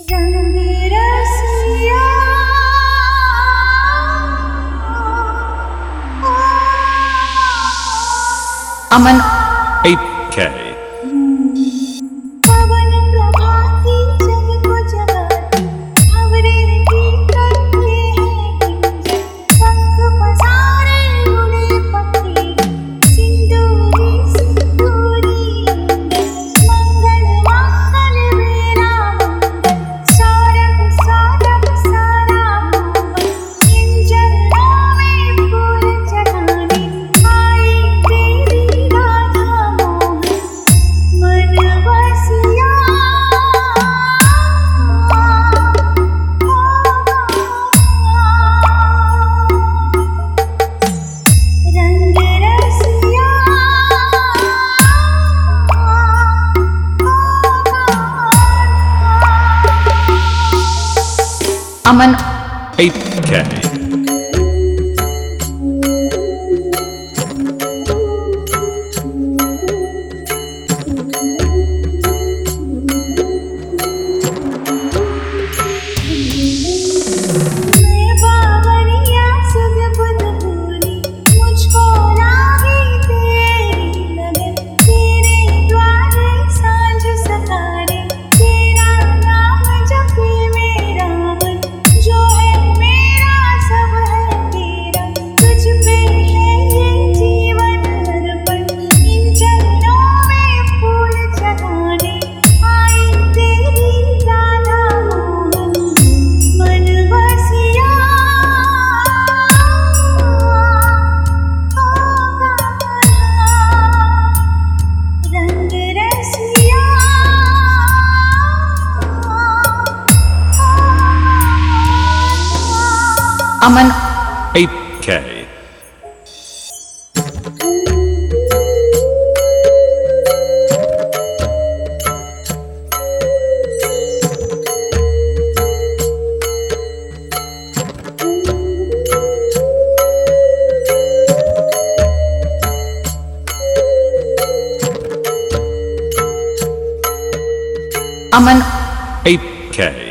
रंग रसिया Aman 8K. पवन प्रभाती जग को जगाती भंवरे की करते हैं पंख पसारे उड़े पक्षी सिंदूरी सिंदूरी मंगल मंगल मेरा मंगल सारंग सारंग सारा मंगल इन चरणों में फूल चढ़ाने आई तेरी राधा मोहन मन बसिया रंग रसिया Aman 8K. मैं बावरिया सुध बुध भूली मुझको लागी तेरी लगन तेरे द्वारे सांझ सतारे तेरा नाम जपे मेरा मन जो है मेरा सब है तेरा तुझ पे है ये जीवन अर्पण इन चरणों में फूल चढ़ाने आई तेरी राधा मोहन मन बसिया रंग रसिया Aman 8K. Aman 8K.